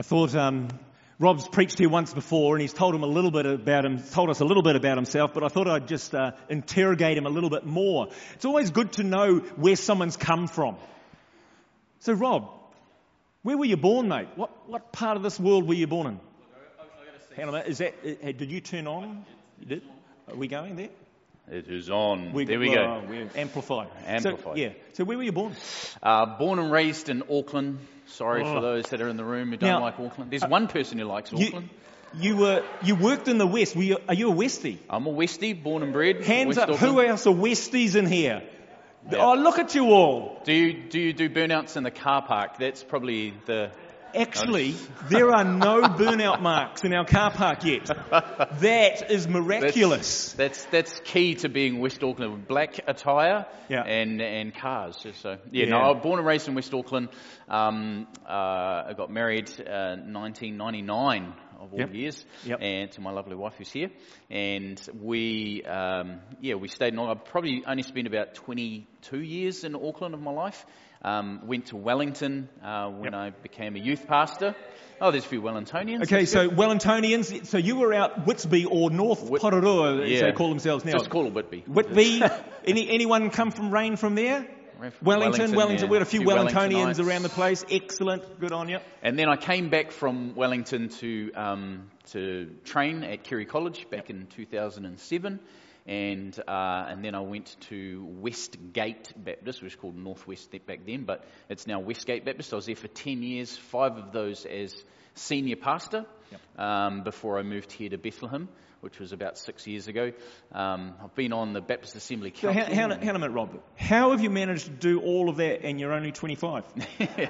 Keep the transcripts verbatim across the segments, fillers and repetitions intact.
I thought um, Rob's preached here once before, and he's told him a little bit about him, told us a little bit about himself. But I thought I'd just uh, interrogate him a little bit more. It's always good to know where someone's come from. So, Rob, where were you born, mate? What what part of this world were you born in? Hang on a minute. Is that? Uh, did you turn on? You did. Are we going there? It is on. We, there we well, go. We're amplified. Amplified. So, yeah. So where were you born? Uh, born and raised in Auckland. Sorry Oh. for those that are in the room who don't Now, like Auckland. There's uh, one person who likes You, Auckland. you were you worked in the West. Were you, are you a Westie? I'm a Westie, born and bred. Hands West up. Auckland. Who else are Westies in here? Yeah. Oh, look at you all. Do you do you do burnouts in the car park? That's probably the. Actually, there are no burnout marks in our car park yet. That is miraculous. That's that's, that's key to being West Auckland. Black attire Yeah. and and cars. So yeah, Yeah. no, I was born and raised in West Auckland. Um, uh, I got married uh, nineteen ninety-nine of all Yep. years, Yep. and to my lovely wife who's here. And we um, yeah we stayed in. I probably only spent about twenty-two years in Auckland of my life. Um, went to Wellington uh, when Yep. I became a youth pastor. Oh, there's a few Wellingtonians. Okay, That's so good. Wellingtonians. So you were out Whitby or North Whit- Porirua, as yeah. they call themselves now. Just call it Whitby. Whitby. Any anyone come from Rain from there? Right from Wellington, Wellington. yeah. We had a few, Few Wellingtonians Wellingtonites. around the place. Excellent. Good on you. And then I came back from Wellington to um, to train at Kerry College back in two thousand seven, and uh, and then I went to Westgate Baptist, which was called Northwest back then, but it's now Westgate Baptist. I was there for ten years, five of those as senior pastor, Yep. um, before I moved here to Bethlehem, which was about six years ago. Um, I've been on the Baptist Assembly So Council. how, how, how a minute, Rob. How have you managed to do all of that and you're only twenty-five? yeah.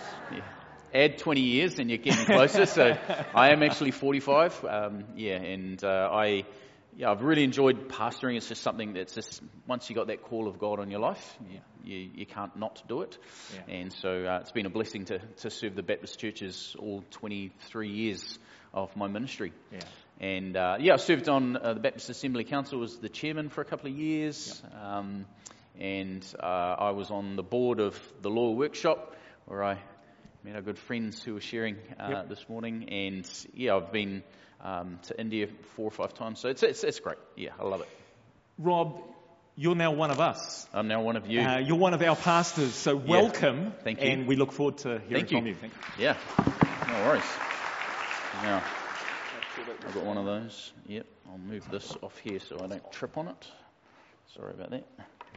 Add twenty years and you're getting closer. So I am actually forty-five. Um, yeah, and uh, I, yeah, I've really enjoyed pastoring. It's just something that's just once you got that call of God on your life, you you, you can't not do it. Yeah. And so uh, it's been a blessing to to serve the Baptist churches all twenty-three years of my ministry. Yeah. And uh, yeah, I served on uh, the Baptist Assembly Council as the chairman for a couple of years. Yep. Um, and uh, I was on the board of the Law Workshop, where I met our good friends who were sharing uh, Yep. this morning. And yeah, I've been um, to India four or five times. So it's, it's it's great. Yeah, I love it. Rob, you're now one of us. I'm now one of you. Uh, you're one of our pastors, so welcome. Thank you. And we look forward to hearing Thank you. from you. Thank you. Yeah, no worries. Now, I've got one of those. Yep, I'll move this off here so I don't trip on it. Sorry about that.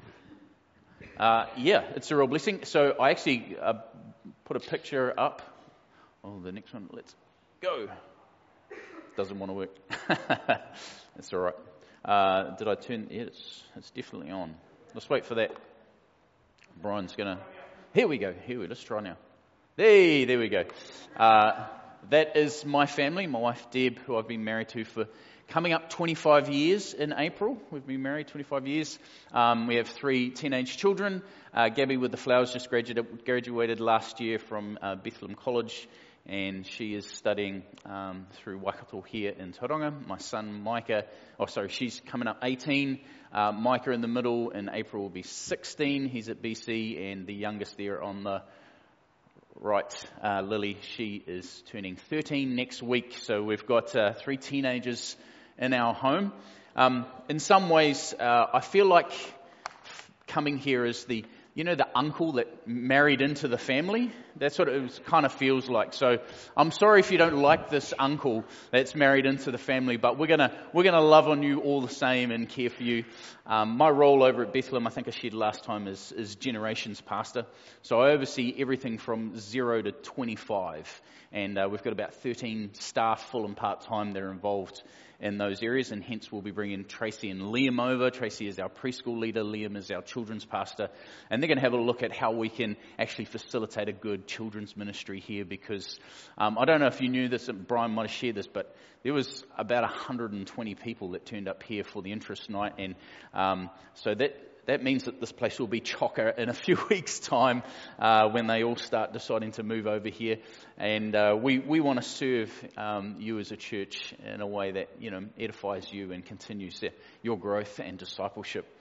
Uh, yeah, it's a real blessing. So I actually uh, put a picture up. Oh, the next one. Let's go. Doesn't want to work. That's all right. Uh, did I turn? Yeah, it's, it's definitely on. Let's wait for that. Brian's gonna. Here we go. Here we. Let's try now. Hey, there we go. Uh, that is my family. My wife Deb, who I've been married to for coming up twenty-five years in April. We've been married twenty-five years. Um, we have three teenage children. Uh, Gabby with the flowers just graduated, graduated last year from uh, Bethlehem College, and she is studying um, through Waikato here in Tauranga. My son Micah, oh sorry, she's coming up eighteen. Uh, Micah in the middle in April will be sixteen. He's at B C, and the youngest there on the right, uh, Lily, she is turning thirteen next week. So we've got uh, three teenagers in our home. Um, in some ways, uh, I feel like coming here as the, you know, the uncle that married into the family. That's what it was, kind of feels like. So I'm sorry if you don't like this uncle that's married into the family, but we're gonna we're gonna love on you all the same and care for you. Um, my role over at Bethlehem, I think I shared last time, is is generations pastor. So I oversee everything from zero to twenty-five, and uh, we've got about thirteen staff, full and part time, that are involved in those areas, and hence we'll be bringing Tracy and Liam over. Tracy is our preschool leader, Liam is our children's pastor, and they're going to have a look at how we can actually facilitate a good children's ministry here, because um, I don't know if you knew this, and Brian might have shared this, but there was about one hundred twenty people that turned up here for the interest night, and um, so that that means that this place will be chocker in a few weeks' time uh, when they all start deciding to move over here. And uh, we, we want to serve um, you as a church in a way that, you know, edifies you and continues the, your growth and discipleship.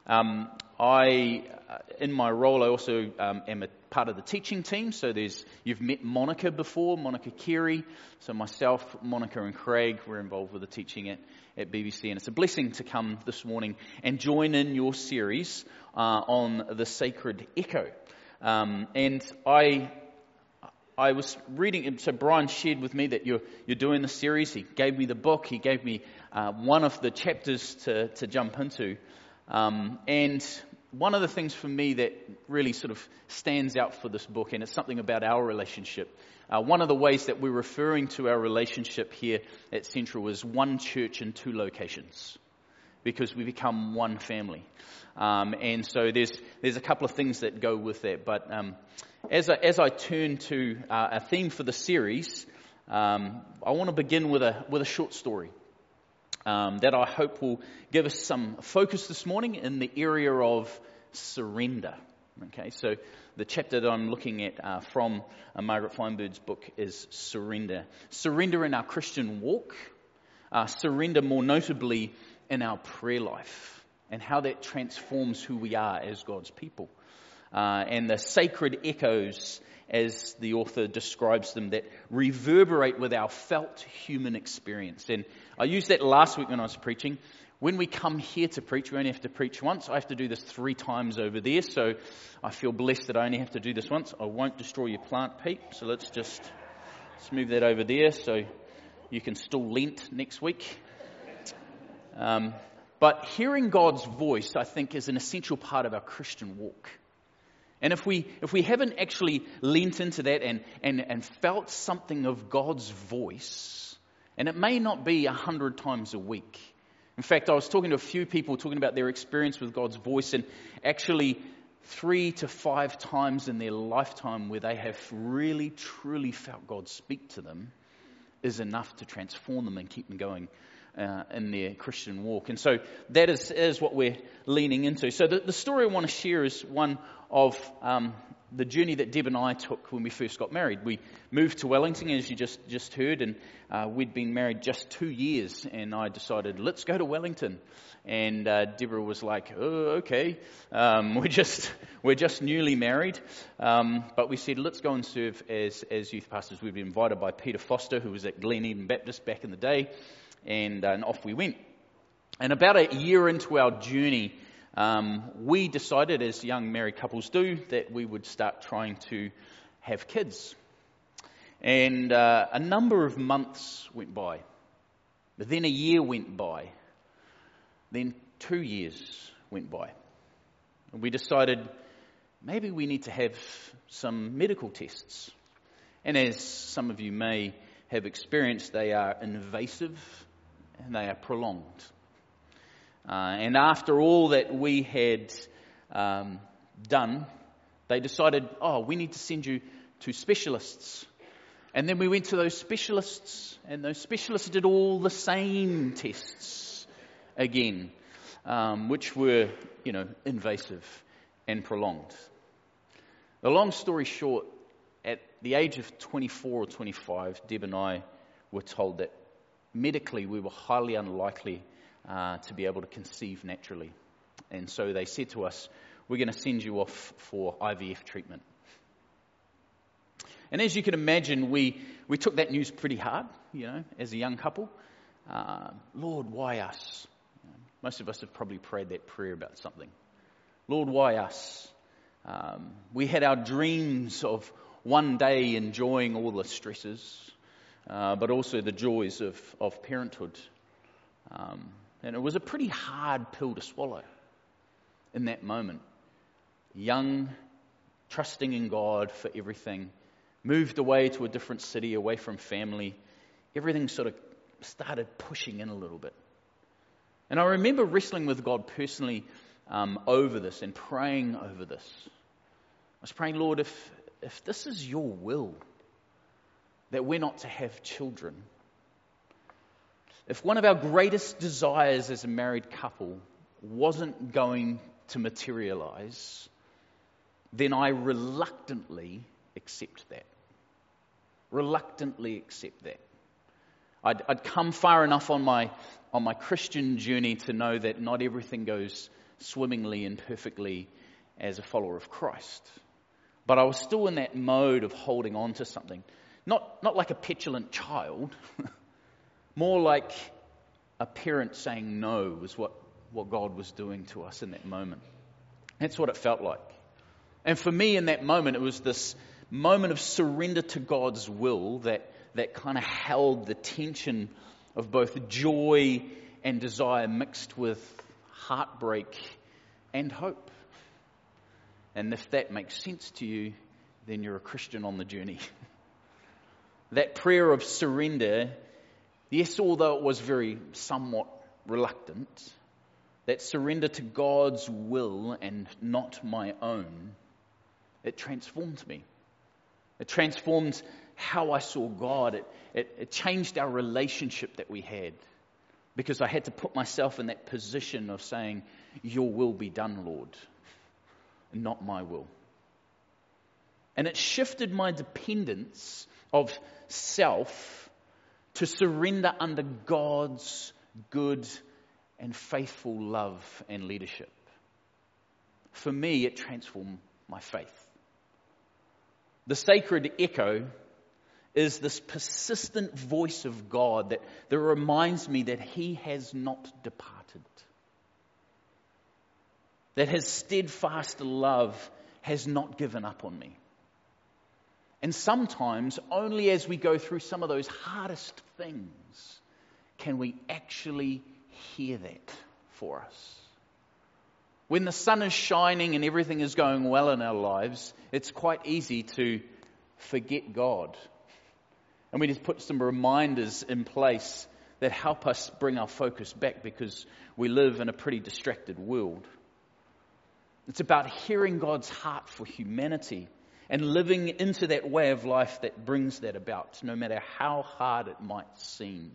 Um, I, uh, in my role, I also um, am a part of the teaching team. So there's, you've met Monica before, Monica Carey. So myself, Monica and Craig, we're involved with the teaching at, at B B C. And it's a blessing to come this morning and join in your series uh, on the sacred echo. Um, and I... I was reading, so Brian shared with me that you're, you're doing the series. He gave me the book. He gave me uh, one of the chapters to, to jump into. Um, and one of the things for me that really sort of stands out for this book, and it's something about our relationship. Uh, one of the ways that we're referring to our relationship here at Central is one church in two locations, because we become one family. Um, and so there's there's a couple of things that go with that. But um, as I, as I turn to uh, a theme for the series, um, I want to begin with a with a short story um, that I hope will give us some focus this morning in the area of surrender. Okay, so the chapter that I'm looking at uh, from uh, Margaret Feinberg's book is Surrender. Surrender in our Christian walk. Uh, surrender more notably in our prayer life, and how that transforms who we are as God's people. Uh, and the sacred echoes, as the author describes them, that reverberate with our felt human experience. And I used that last week when I was preaching. When we come here to preach, we only have to preach once. I have to do this three times over there, so I feel blessed that I only have to do this once. I won't destroy your plant, Pete, so let's just let's move that over there so you can still lent next week. Um, but hearing God's voice, I think, is an essential part of our Christian walk. And if we if we haven't actually leant into that and, and, and felt something of God's voice, and it may not be a hundred times a week. In fact, I was talking to a few people talking about their experience with God's voice, and actually three to five times in their lifetime where they have really, truly felt God speak to them is enough to transform them and keep them going Uh, in their Christian walk. And so that is, is what we're leaning into. So the, the story I want to share is one of um, the journey that Deb and I took when we first got married. We moved to Wellington, as you just, just heard, and uh, we'd been married just two years, and I decided, let's go to Wellington. And uh, Deborah was like, oh, okay, um, we're just we're just newly married. Um, but we said, let's go and serve as, as youth pastors. We'd been invited by Peter Foster, who was at Glen Eden Baptist back in the day. And, uh, and off we went. And about a year into our journey, um, we decided, as young married couples do, that we would start trying to have kids. And uh, a number of months went by. But then a year went by. Then two years went by. And we decided maybe we need to have some medical tests. And as some of you may have experienced, they are invasive and they are prolonged. Uh, and after all that we had um, done, they decided, oh, we need to send you to specialists. And then we went to those specialists, and those specialists did all the same tests again, um, which were, you know, invasive and prolonged. The long story short, at the age of twenty-four or twenty-five, Deb and I were told that medically we were highly unlikely uh, to be able to conceive naturally. And so they said to us, we're going to send you off for I V F treatment. And as you can imagine, we, we took that news pretty hard, you know, as a young couple. Uh, Lord, why us? Most of us have probably prayed that prayer about something. Lord, why us? Um, we had our dreams of one day enjoying all the stresses, uh, but also the joys of, of parenthood. Um, and it was a pretty hard pill to swallow in that moment. Young, trusting in God for everything, moved away to a different city, away from family. Everything sort of started pushing in a little bit. And I remember wrestling with God personally um, over this and praying over this. I was praying, Lord, if if this is your will, that we're not to have children, if one of our greatest desires as a married couple wasn't going to materialize, then I reluctantly accept that. Reluctantly accept that. I'd, I'd come far enough on my on my Christian journey to know that not everything goes swimmingly and perfectly as a follower of Christ. But I was still in that mode of holding on to something. Not, not like a petulant child, more like a parent saying no was what, what God was doing to us in that moment. That's what it felt like. And for me in that moment, it was this moment of surrender to God's will that, that kind of held the tension of both joy and desire mixed with heartbreak and hope. And if that makes sense to you, then you're a Christian on the journey. That prayer of surrender, yes, although it was very somewhat reluctant, that surrender to God's will and not my own, it transformed me. It transformed how I saw God. It, it, it changed our relationship that we had, because I had to put myself in that position of saying, your will be done, Lord, and not my will. And it shifted my dependence of self to surrender under God's good and faithful love and leadership. For me, it transformed my faith. The sacred echo is this persistent voice of God that, that reminds me that He has not departed. That His steadfast love has not given up on me. And sometimes, only as we go through some of those hardest things, can we actually hear that for us. When the sun is shining and everything is going well in our lives, it's quite easy to forget God. And we just put some reminders in place that help us bring our focus back, because we live in a pretty distracted world. It's about hearing God's heart for humanity and living into that way of life that brings that about, no matter how hard it might seem.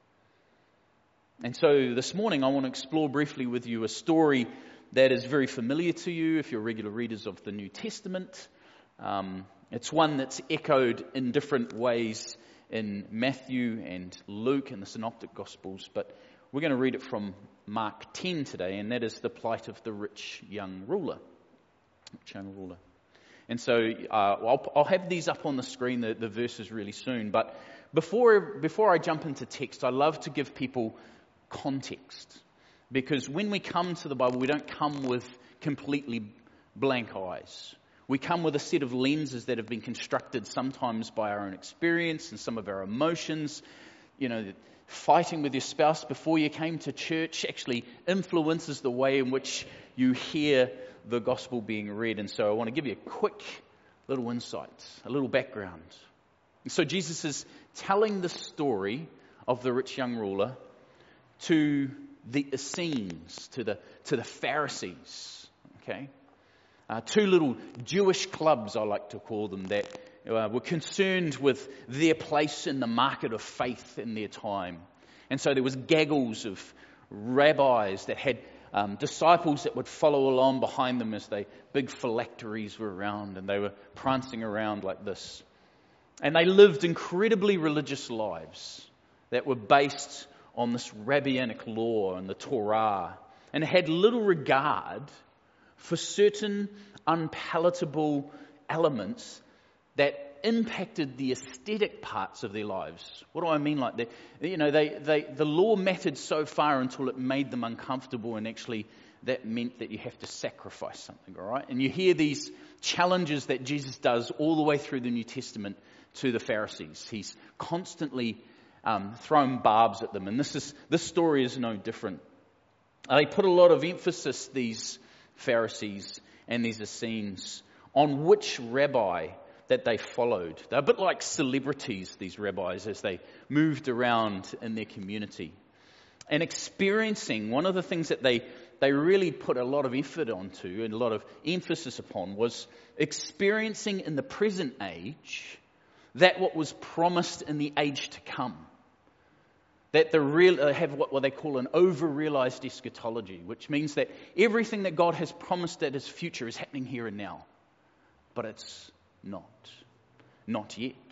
And so this morning I want to explore briefly with you a story that is very familiar to you if you're regular readers of the New Testament. Um, it's one that's echoed in different ways in Matthew and Luke and the Synoptic Gospels, but we're going to read it from Mark ten today, and that is the plight of the rich young ruler. Rich young ruler. And so uh, I'll, I'll have these up on the screen, the, the verses really soon, but before, before I jump into text, I love to give people context. Because when we come to the Bible, we don't come with completely blank eyes. We come with a set of lenses that have been constructed sometimes by our own experience and some of our emotions. You know, fighting with your spouse before you came to church actually influences the way in which you hear the gospel being read. And so I want to give you a quick little insight, a little background. So Jesus is telling the story of the rich young ruler to the Essenes, to the to the Pharisees, okay? Uh, two little Jewish clubs, I like to call them, that uh, were concerned with their place in the market of faith in their time. And so there was gaggles of rabbis that had um, disciples that would follow along behind them as they, big phylacteries were around, and they were prancing around like this. And they lived incredibly religious lives that were based on this rabbinic law and the Torah, and had little regard for certain unpalatable elements that impacted the aesthetic parts of their lives. What do I mean like that? You know, they, they, the law mattered so far until it made them uncomfortable, and actually that meant that you have to sacrifice something, all right? And you hear these challenges that Jesus does all the way through the New Testament to the Pharisees. He's constantly Um, throwing barbs at them. And this is this story is no different. They put a lot of emphasis, these Pharisees and these Essenes, on which rabbi that they followed. They're a bit like celebrities, these rabbis, as they moved around in their community. And experiencing, one of the things that they, they really put a lot of effort onto and a lot of emphasis upon was experiencing in the present age that what was promised in the age to come. That they real, uh, have what, what they call an over-realized eschatology, which means that everything that God has promised that is future is happening here and now. But it's not. Not yet.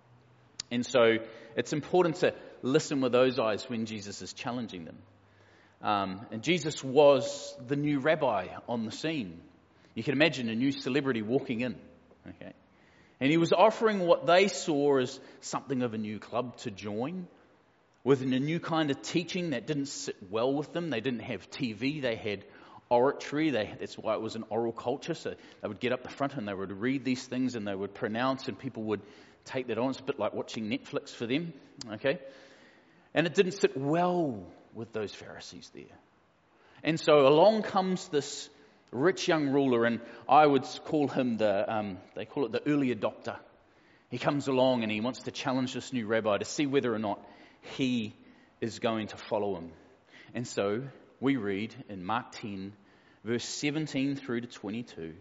And so it's important to listen with those eyes when Jesus is challenging them. Um, and Jesus was the new rabbi on the scene. You can imagine a new celebrity walking in. Okay. And he was offering what they saw as something of a new club to join, with a new kind of teaching that didn't sit well with them. They didn't have T V, they had oratory. They, that's why it was an oral culture. So they would get up the front and they would read these things and they would pronounce, and people would take that on. It's a bit like watching Netflix for them. Okay. And it didn't sit well with those Pharisees there. And so along comes this rich young ruler, and I would call him the, um, they call it the early adopter. He comes along and he wants to challenge this new rabbi to see whether or not he is going to follow him. And so we read in Mark ten, verse seventeen through to twenty-two,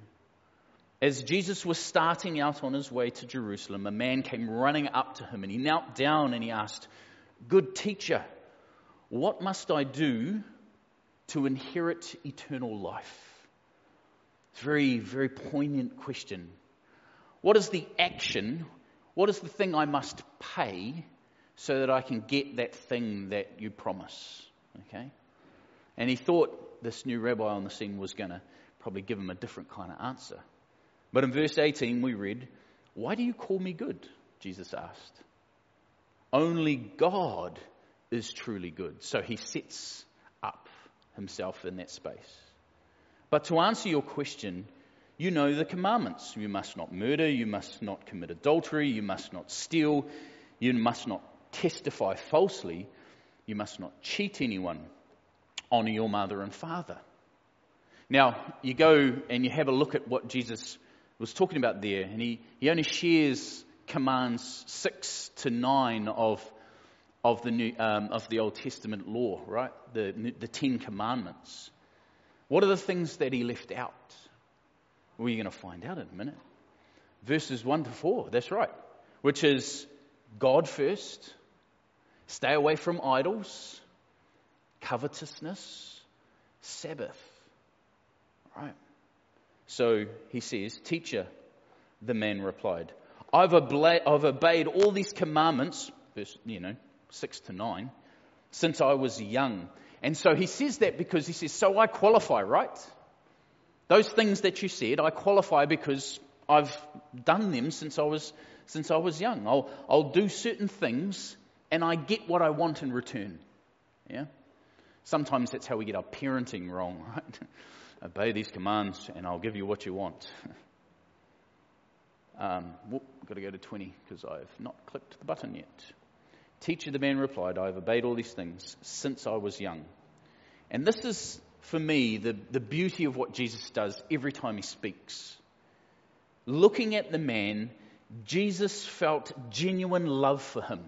as Jesus was starting out on his way to Jerusalem, a man came running up to him and he knelt down and he asked, "Good teacher, what must I do to inherit eternal life?" It's a very, very poignant question. What is the action? What is the thing I must pay so that I can get that thing that you promise? Okay? And he thought this new rabbi on the scene was going to probably give him a different kind of answer. But in verse eighteen we read, "Why do you call me good?" Jesus asked. "Only God is truly good." So he sets up himself in that space. But to answer your question, you know the commandments. You must not murder, you must not commit adultery, you must not steal, you must not testify falsely, you must not cheat anyone. Honor your mother and father. Now, you go and you have a look at what Jesus was talking about there, and he, he only shares commands six to nine of of the new um, of the Old Testament law, right? The the Ten Commandments. What are the things that he left out? Well, you're going to find out in a minute. Verses one to four, that's right. Which is God first, stay away from idols, covetousness, Sabbath. Right. So he says, "Teacher," the man replied, I've, obla- I've obeyed all these commandments," verse, you know, six to nine, "since I was young." And so he says that because he says, so I qualify, right? Those things that you said, I qualify because I've done them since I was since I was young. I'll I'll do certain things and I get what I want in return. Yeah? Sometimes that's how we get our parenting wrong, right? Obey these commands and I'll give you what you want. um, whoop, got to go to twenty because I've not clicked the button yet. "Teacher," the man replied, "I have obeyed all these things since I was young." And this is, for me, the, the beauty of what Jesus does every time he speaks. Looking at the man, Jesus felt genuine love for him.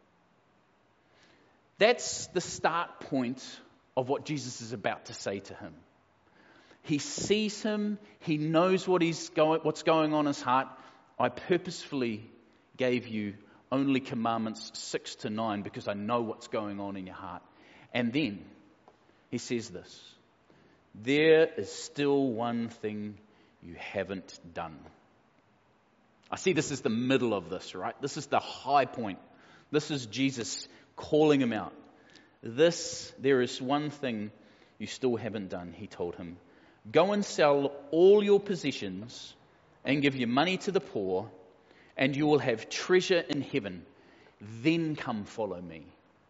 That's the start point of what Jesus is about to say to him. He sees him, he knows what he's going, what's going on in his heart. I purposefully gave you only commandments six to nine because I know what's going on in your heart. And then he says this, "There is still one thing you haven't done." I see this is the middle of this, right? This is the high point. This is Jesus calling him out. This, there is one thing you still haven't done, he told him. "Go and sell all your possessions and give your money to the poor, and you will have treasure in heaven. Then come follow me."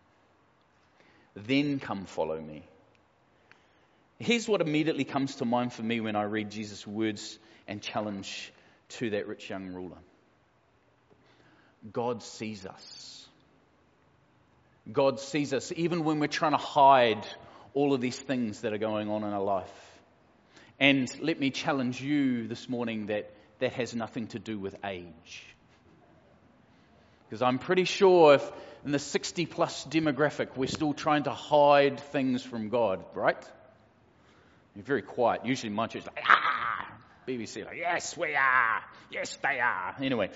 Then come follow me. Here's what immediately comes to mind for me when I read Jesus' words and challenge to that rich young ruler. God sees us. God sees us even when we're trying to hide all of these things that are going on in our life. And let me challenge you this morning that that has nothing to do with age. Because I'm pretty sure if in the sixty plus demographic we're still trying to hide things from God, right? You're very quiet. Usually my church is like, ah! B B C like, yes we are, yes they are. Anyway,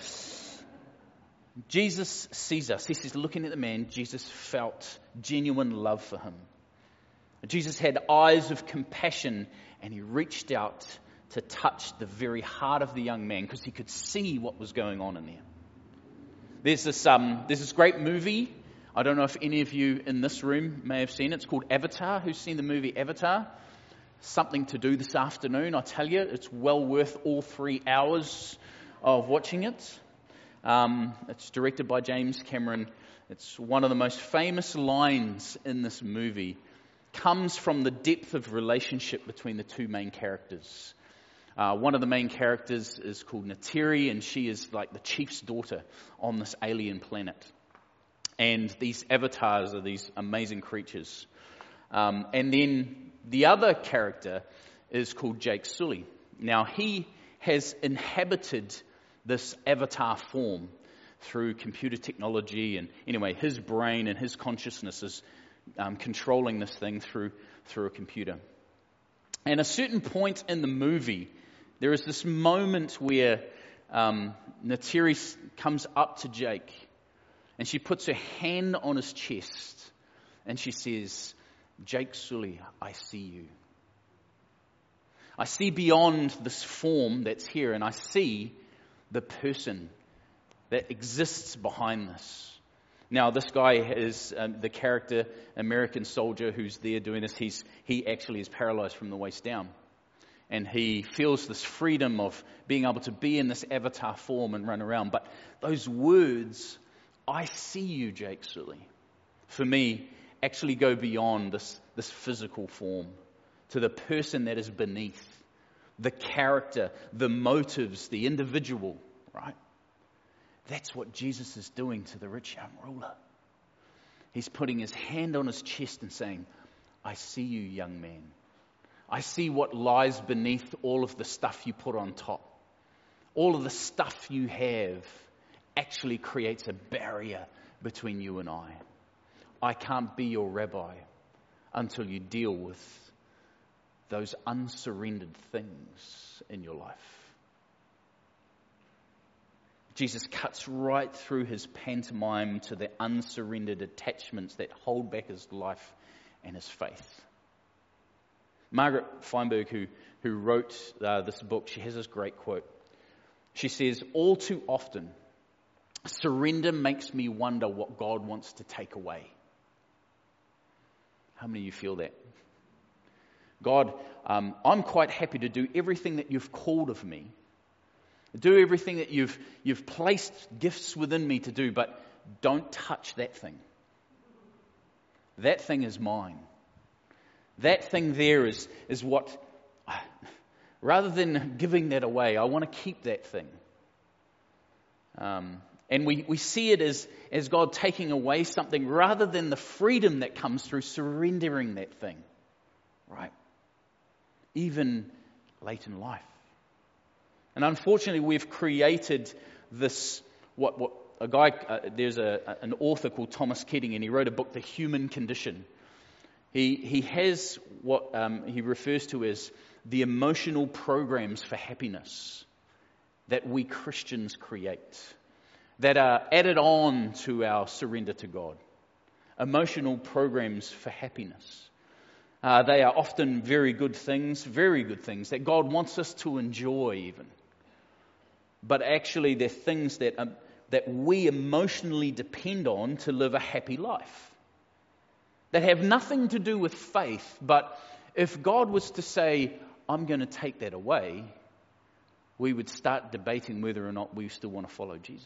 Jesus sees us. He says, looking at the man, Jesus felt genuine love for him. Jesus had eyes of compassion and he reached out to touch the very heart of the young man because he could see what was going on in there. There's this um, there's this great movie. I don't know if any of you in this room may have seen it. It's called Avatar. Who's seen the movie Avatar? Something to do this afternoon, I tell you. It's well worth all three hours of watching it. Um, it's directed by James Cameron. It's one of the most famous lines in this movie. Comes from the depth of relationship between the two main characters. Uh, one of the main characters is called Neytiri, and she is like the chief's daughter on this alien planet. And these avatars are these amazing creatures. Um, and then the other character is called Jake Sully. Now, he has inhabited this avatar form through computer technology. And anyway, his brain and his consciousness is um, controlling this thing through, through a computer. And at a certain point in the movie, there is this moment where um, Neytiri comes up to Jake and she puts her hand on his chest and she says, "Jake Sully, I see you. I see beyond this form that's here, and I see the person that exists behind this." Now, this guy is um, the character, American soldier who's there doing this. He's he actually is paralyzed from the waist down. And he feels this freedom of being able to be in this avatar form and run around. But those words, "I see you, Jake Sully," for me, actually go beyond this, this physical form to the person that is beneath, the character, the motives, the individual, right? That's what Jesus is doing to the rich young ruler. He's putting his hand on his chest and saying, "I see you, young man. I see what lies beneath all of the stuff you put on top. All of the stuff you have actually creates a barrier between you and I. I can't be your rabbi until you deal with those unsurrendered things in your life." Jesus cuts right through his pantomime to the unsurrendered attachments that hold back his life and his faith. Margaret Feinberg, who, who wrote uh, this book, she has this great quote. She says, "All too often, surrender makes me wonder what God wants to take away." How many of you feel that? God, um, I'm quite happy to do everything that you've called of me. Do everything that you've you've placed gifts within me to do, but don't touch that thing. That thing is mine. That thing there is, is what, rather than giving that away, I want to keep that thing. Um, and we, we see it as, as God taking away something rather than the freedom that comes through surrendering that thing. Right? Even late in life. And unfortunately, we've created this, what, what a guy, uh, there's a, an author called Thomas Keating, and he wrote a book, The Human Condition. He, he has what um, he refers to as the emotional programs for happiness that we Christians create, that are added on to our surrender to God. Emotional programs for happiness. Uh, they are often very good things, very good things that God wants us to enjoy even. But actually they're things that um, that we emotionally depend on to live a happy life. That have nothing to do with faith, but if God was to say, "I'm going to take that away," we would start debating whether or not we still want to follow Jesus.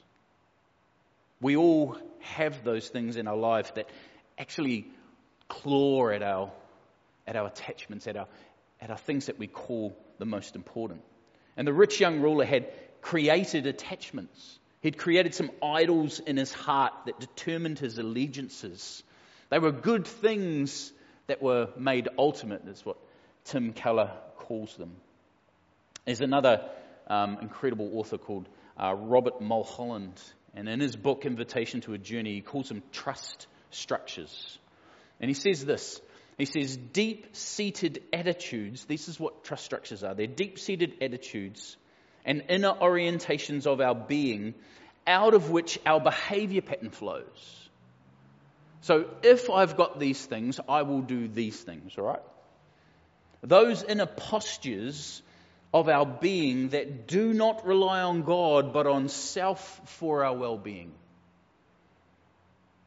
We all have those things in our life that actually claw at our at our attachments, at our at our things that we call the most important. And the rich young ruler had created attachments. He'd created some idols in his heart that determined his allegiances. They were good things that were made ultimate, is what Tim Keller calls them. There's another um, incredible author called uh, Robert Mulholland, and in his book, Invitation to a Journey, he calls them trust structures. And he says this, he says, deep-seated attitudes, this is what trust structures are, they're deep-seated attitudes and inner orientations of our being out of which our behavior pattern flows. So if I've got these things, I will do these things, all right? Those inner postures of our being that do not rely on God but on self for our well-being.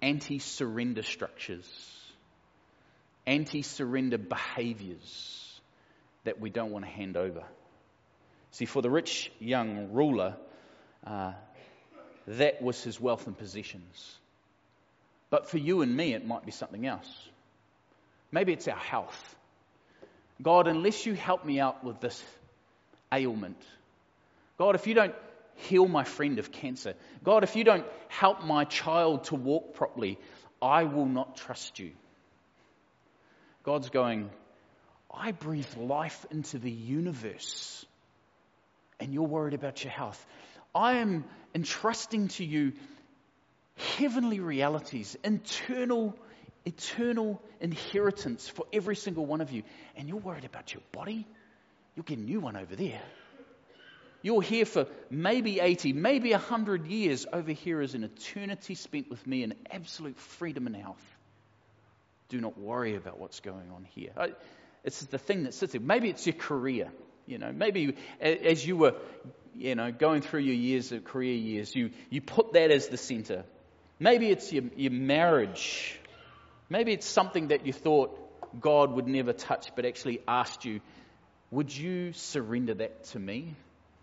anti-surrender structures, anti-surrender behaviors that we don't want to hand over. See, for the rich young ruler, uh, that was his wealth and possessions. But for you and me, it might be something else. Maybe it's our health. God, unless you help me out with this ailment, God, if you don't heal my friend of cancer, God, if you don't help my child to walk properly, I will not trust you. God's going, I breathe life into the universe, and you're worried about your health. I am entrusting to you heavenly realities, internal, eternal inheritance for every single one of you. And you're worried about your body? You'll get a new one over there. You're here for maybe eighty, maybe one hundred years. Over here is an eternity spent with me in absolute freedom and health. Do not worry about what's going on here. I, it's the thing that sits there. Maybe it's your career. You know, maybe as you were, you know, going through your years of career years, you, you put that as the center. Maybe it's your, your marriage. Maybe it's something that you thought God would never touch, but actually asked you, would you surrender that to me?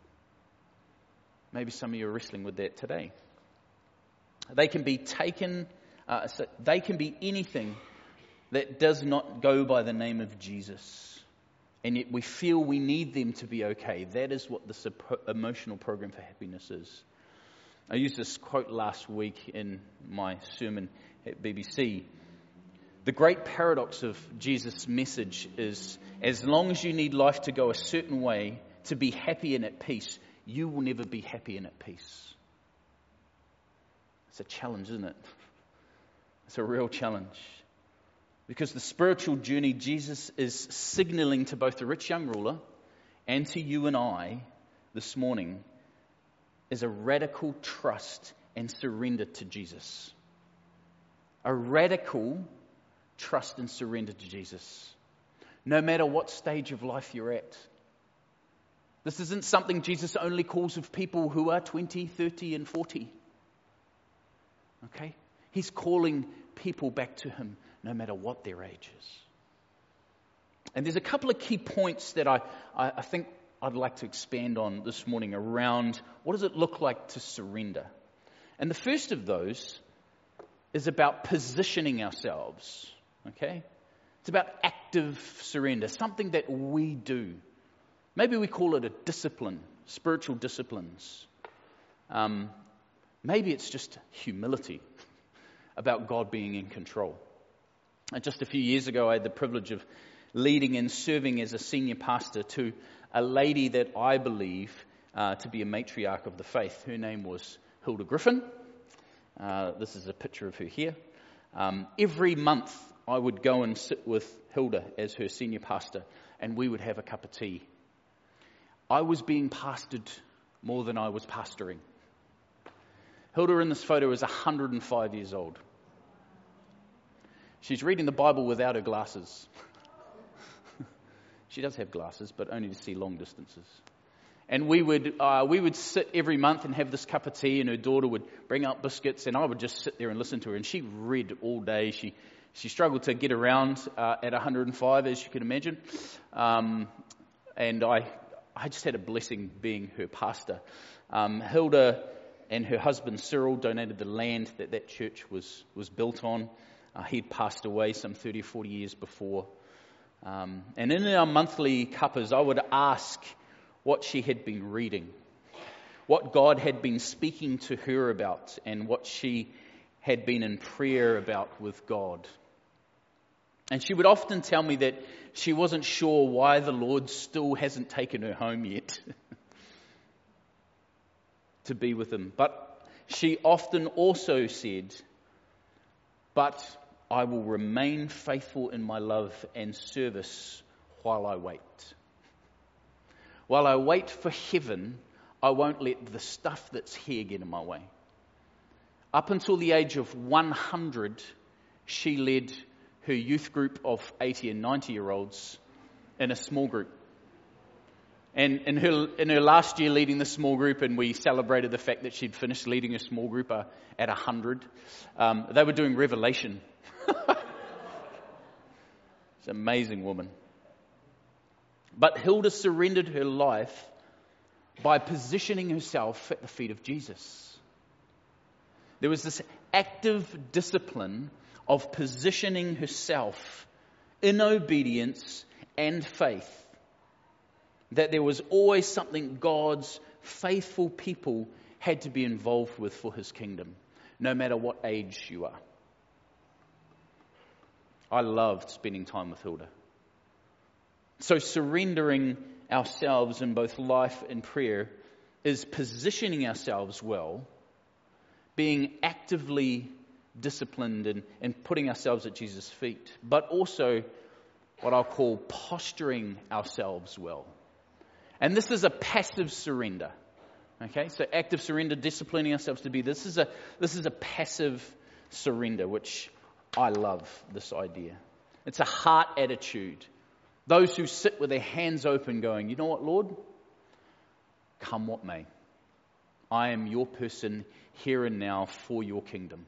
Maybe some of you are wrestling with that today. They can be taken, uh, so they can be anything that does not go by the name of Jesus. And yet we feel we need them to be okay. That is what the emotional program for happiness is. I used this quote last week in my sermon at B B C. The great paradox of Jesus' message is, as long as you need life to go a certain way to be happy and at peace, you will never be happy and at peace. It's a challenge, isn't it? It's a real challenge. Because the spiritual journey Jesus is signaling to both the rich young ruler and to you and I this morning is a radical trust and surrender to Jesus. A radical trust and surrender to Jesus. No matter what stage of life you're at. This isn't something Jesus only calls of people who are twenty, thirty and forty. Okay? He's calling people back to him no matter what their age is. And there's a couple of key points that I, I, I think I'd like to expand on this morning around what does it look like to surrender. And the first of those is about positioning ourselves. Okay? It's about active surrender, something that we do. Maybe we call it a discipline, spiritual disciplines. Um, maybe it's just humility about God being in control. And just a few years ago, I had the privilege of leading and serving as a senior pastor to a lady that I believe uh, to be a matriarch of the faith. Her name was Hilda Griffin. Uh, this is a picture of her here. Um, every month, I would go and sit with Hilda as her senior pastor, and we would have a cup of tea. I was being pastored more than I was pastoring. Hilda in this photo is one hundred five years old. She's reading the Bible without her glasses. She does have glasses, but only to see long distances. And we would uh, we would sit every month and have this cup of tea, and her daughter would bring out biscuits, and I would just sit there and listen to her. And she read all day. She she struggled to get around uh, at one hundred five, as you can imagine. Um, and I I just had a blessing being her pastor. Um, Hilda and her husband Cyril donated the land that that church was was built on. Uh, he'd passed away some thirty or forty years before. Um, and in our monthly cuppers, I would ask what she had been reading, what God had been speaking to her about, and what she had been in prayer about with God. And she would often tell me that she wasn't sure why the Lord still hasn't taken her home yet to be with him. But she often also said, but I will remain faithful in my love and service while I wait. While I wait for heaven, I won't let the stuff that's here get in my way. Up until the age of one hundred, she led her youth group of eighty and ninety year olds in a small group. And in her, in her last year leading the small group, and we celebrated the fact that she'd finished leading a small group uh, at one hundred, um, they were doing Revelation. She's an amazing woman. But Hilda surrendered her life by positioning herself at the feet of Jesus. There was this active discipline of positioning herself in obedience and faith. That there was always something God's faithful people had to be involved with for His kingdom, no matter what age you are. I loved spending time with Hilda. So surrendering ourselves in both life and prayer is positioning ourselves well, being actively disciplined and, and putting ourselves at Jesus' feet, but also what I'll call posturing ourselves well. And this is a passive surrender. Okay, so active surrender, disciplining ourselves to be. This is a this is a passive surrender, which I love this idea. It's a heart attitude. Those who sit with their hands open going, you know what, Lord? Come what may. I am your person here and now for your kingdom.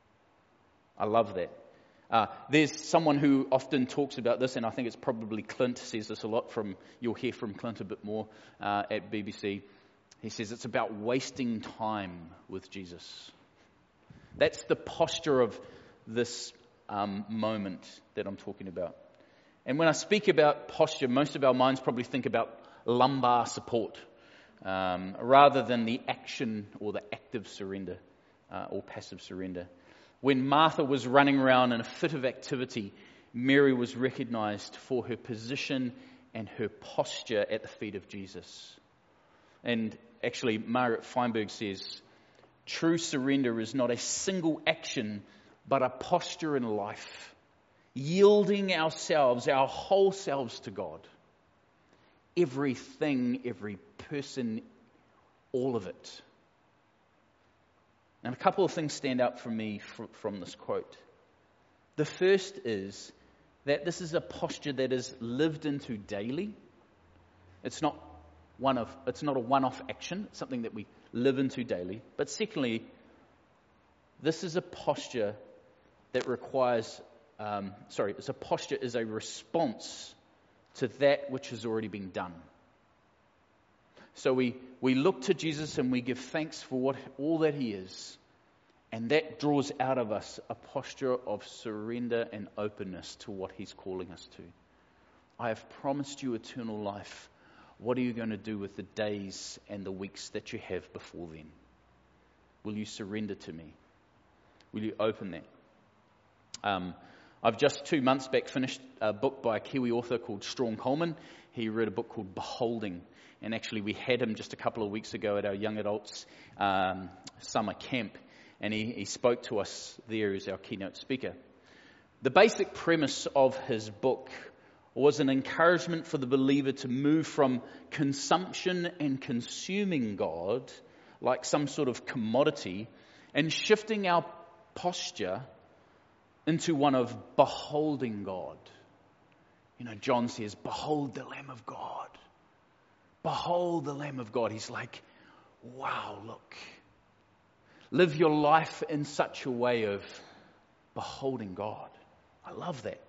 I love that. Uh, there's someone who often talks about this, and I think it's probably Clint says this a lot. From you'll hear from Clint a bit more uh, at B B C. He says it's about wasting time with Jesus. That's the posture of this um, moment that I'm talking about. And when I speak about posture, most of our minds probably think about lumbar support um, rather than the action or the active surrender uh, or passive surrender. When Martha was running around in a fit of activity, Mary was recognized for her position and her posture at the feet of Jesus. And actually, Margaret Feinberg says, true surrender is not a single action, but a posture in life, yielding ourselves, our whole selves to God. Everything, every person, all of it. And a couple of things stand out for me from this quote. The first is that this is a posture that is lived into daily. It's not one of, it's not a one-off action. It's something that we live into daily. But secondly, this is a posture that requires, um, sorry, it's a posture is a response to that which has already been done. So we, we look to Jesus and we give thanks for what all that He is. And that draws out of us a posture of surrender and openness to what He's calling us to. I have promised you eternal life. What are you going to do with the days and the weeks that you have before then? Will you surrender to me? Will you open that? Um, I've just two months back finished a book by a Kiwi author called Strawn Coleman. He wrote a book called Beholding. And actually we had him just a couple of weeks ago at our young adults um, summer camp. And he, he spoke to us there as our keynote speaker. The basic premise of his book was an encouragement for the believer to move from consumption and consuming God like some sort of commodity and shifting our posture into one of beholding God. You know, John says, behold the Lamb of God. Behold the Lamb of God. He's like, wow, look. Live your life in such a way of beholding God. I love that.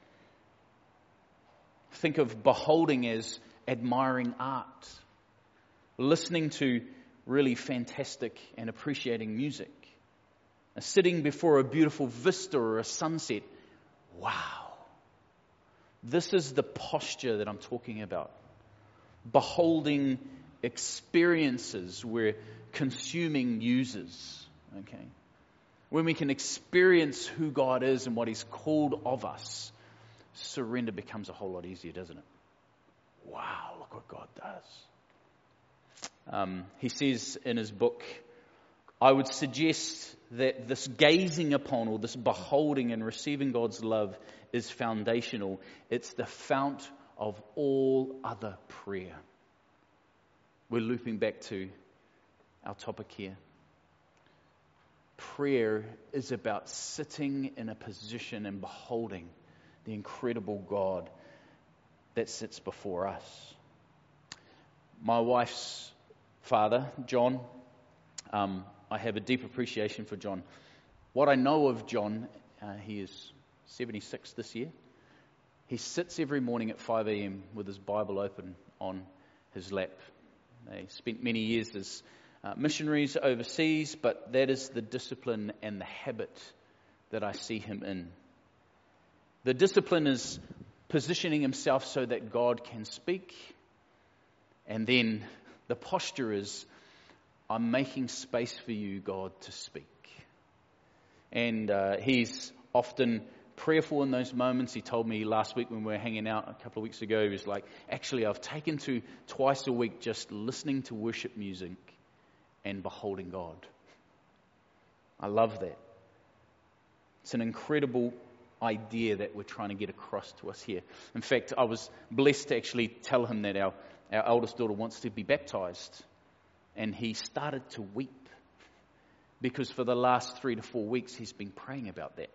Think of beholding as admiring art, listening to really fantastic and appreciating music, sitting before a beautiful vista or a sunset. Wow. This is the posture that I'm talking about. Beholding experiences where consuming users, okay? When we can experience who God is and what He's called of us, surrender becomes a whole lot easier, doesn't it? Wow, look what God does. Um, he says in his book, I would suggest that this gazing upon or this beholding and receiving God's love is foundational. It's the fount of all other prayer. We're looping back to our topic here. Prayer is about sitting in a position and beholding the incredible God that sits before us. My wife's father, John, um, I have a deep appreciation for John. What I know of John, uh, he is seventy-six this year. He sits every morning at five a.m. with his Bible open on his lap. They spent many years as uh, missionaries overseas, but that is the discipline and the habit that I see him in. The discipline is positioning himself so that God can speak, and then the posture is, I'm making space for you, God, to speak. And uh, he's often prayerful in those moments. He told me last week when we were hanging out a couple of weeks ago, he was like, actually, I've taken to twice a week just listening to worship music and beholding God. I love that. It's an incredible idea that we're trying to get across to us here. In fact, I was blessed to actually tell him that our, our eldest daughter wants to be baptized. And he started to weep because for the last three to four weeks he's been praying about that.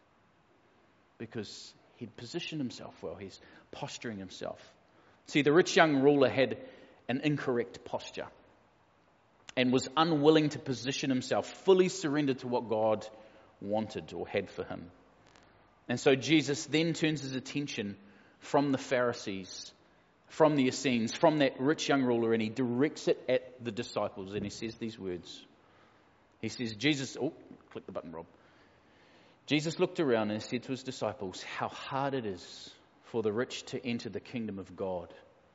Because he'd positioned himself well, he's posturing himself. See, the rich young ruler had an incorrect posture and was unwilling to position himself, fully surrendered to what God wanted or had for him. And so Jesus then turns his attention from the Pharisees, from the Essenes, from that rich young ruler, and he directs it at the disciples, and he says these words. He says, Jesus, oh, click the button, Rob. Jesus looked around and said to his disciples, how hard it is for the rich to enter the kingdom of God.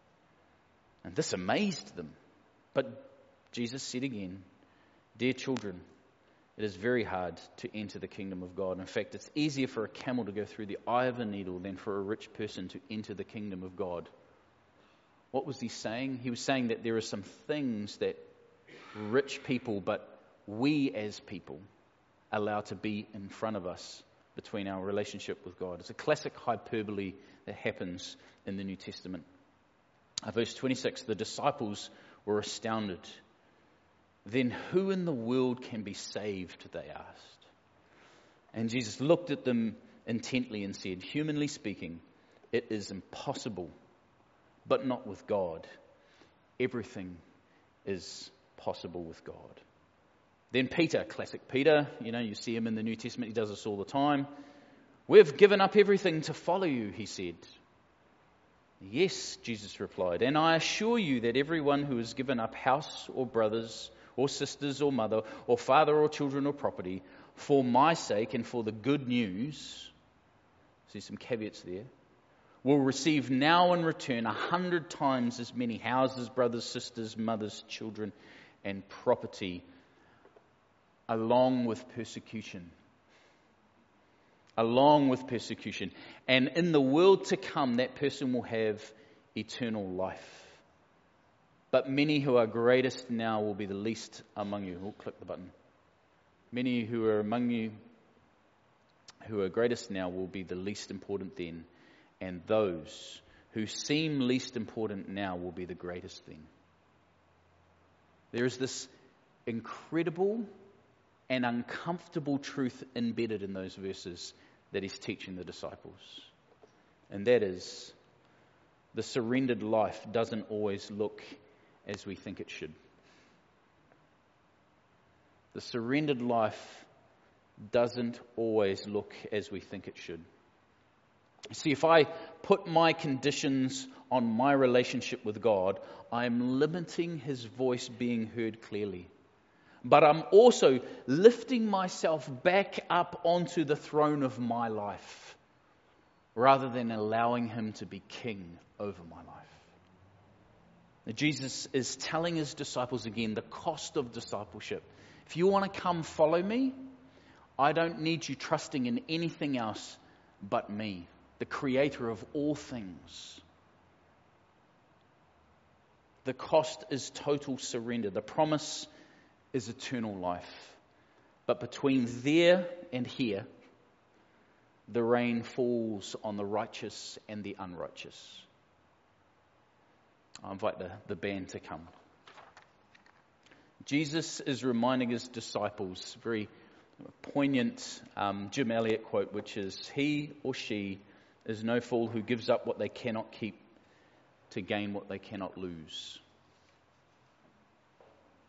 And this amazed them. But Jesus said again, dear children, it is very hard to enter the kingdom of God. In fact, it's easier for a camel to go through the eye of a needle than for a rich person to enter the kingdom of God. What was he saying? He was saying that there are some things that rich people, but we as people, allow to be in front of us between our relationship with God. It's a classic hyperbole that happens in the New Testament. Uh, verse twenty-six, the disciples were astounded. Then who in the world can be saved, they asked. And Jesus looked at them intently and said, humanly speaking, it is impossible, but not with God. Everything is possible with God. Then Peter, classic Peter, you know, you see him in the New Testament, he does this all the time. We've given up everything to follow you, he said. Yes, Jesus replied, and I assure you that everyone who has given up house or brothers or sisters or mother or father or children or property for my sake and for the good news, see some caveats there, will receive now in return a hundred times as many houses, brothers, sisters, mothers, children, and property, along with persecution. Along with persecution. And in the world to come, that person will have eternal life. But many who are greatest now will be the least among you. We'll click the button. Many who are among you, who are greatest now, will be the least important then. And those who seem least important now will be the greatest then. There is this incredible and uncomfortable truth embedded in those verses that he's teaching the disciples. And that is, the surrendered life doesn't always look as we think it should. The surrendered life doesn't always look as we think it should. See, if I put my conditions on my relationship with God, I'm limiting his voice being heard clearly. But I'm also lifting myself back up onto the throne of my life, rather than allowing him to be king over my life. Now, Jesus is telling his disciples again the cost of discipleship. If you want to come follow me, I don't need you trusting in anything else but me, the creator of all things. The cost is total surrender. The promise is eternal life. But between there and here, the rain falls on the righteous and the unrighteous. I invite the, the band to come. Jesus is reminding his disciples, very poignant um, Jim Elliot quote, which is, he or she is no fool who gives up what they cannot keep to gain what they cannot lose.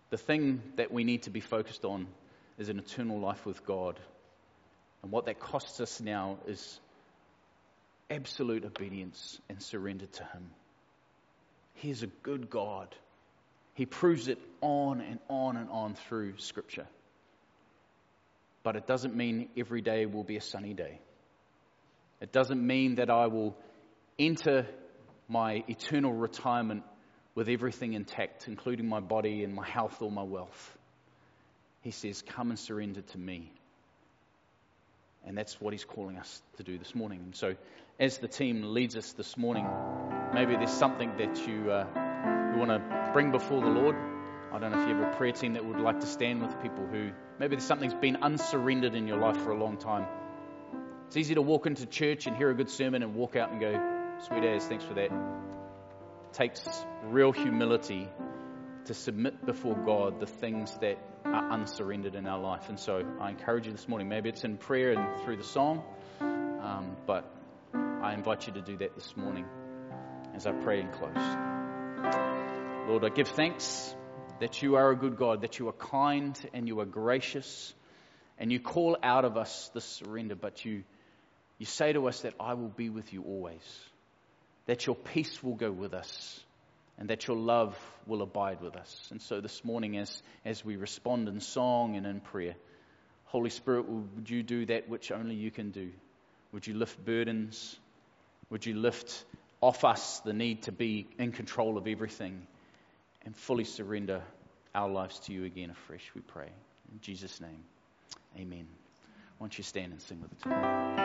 The thing that we need to be focused on is an eternal life with God. And what that costs us now is absolute obedience and surrender to Him. He is a good God. He proves it on and on and on through Scripture. But it doesn't mean every day will be a sunny day. It doesn't mean that I will enter my eternal retirement with everything intact, including my body and my health or my wealth. He says, come and surrender to me. And that's what He's calling us to do this morning. And so as the team leads us this morning, maybe there's something that you, uh, you want to bring before the Lord. I don't know if you have a prayer team that would like to stand with people who, maybe there's something's been unsurrendered in your life for a long time. It's easy to walk into church and hear a good sermon and walk out and go, sweet as, thanks for that. It takes real humility to submit before God the things that are unsurrendered in our life. And so I encourage you this morning, maybe it's in prayer and through the song, um, but I invite you to do that this morning as I pray and close. Lord, I give thanks that you are a good God, that you are kind and you are gracious, and you call out of us this surrender, but you, you say to us that I will be with you always, that your peace will go with us, and that your love will abide with us. And so this morning, as, as we respond in song and in prayer, Holy Spirit, would you do that which only you can do? Would you lift burdens? Would you lift off us the need to be in control of everything and fully surrender our lives to you again afresh, we pray. In Jesus' name, amen. Why don't you stand and sing with the team?